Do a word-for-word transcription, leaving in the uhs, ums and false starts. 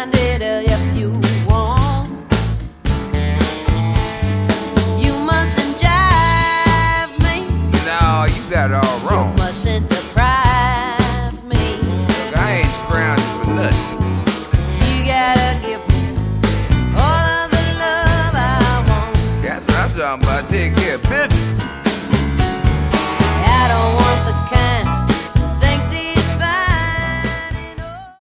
find it if you want. You mustn't jive me. No, you got it all wrong. You mustn't deprive me. Look, I ain't scrounging for nothing. You gotta give me all of the love I want. That's what I'm talking about. Take care of business. I don't want the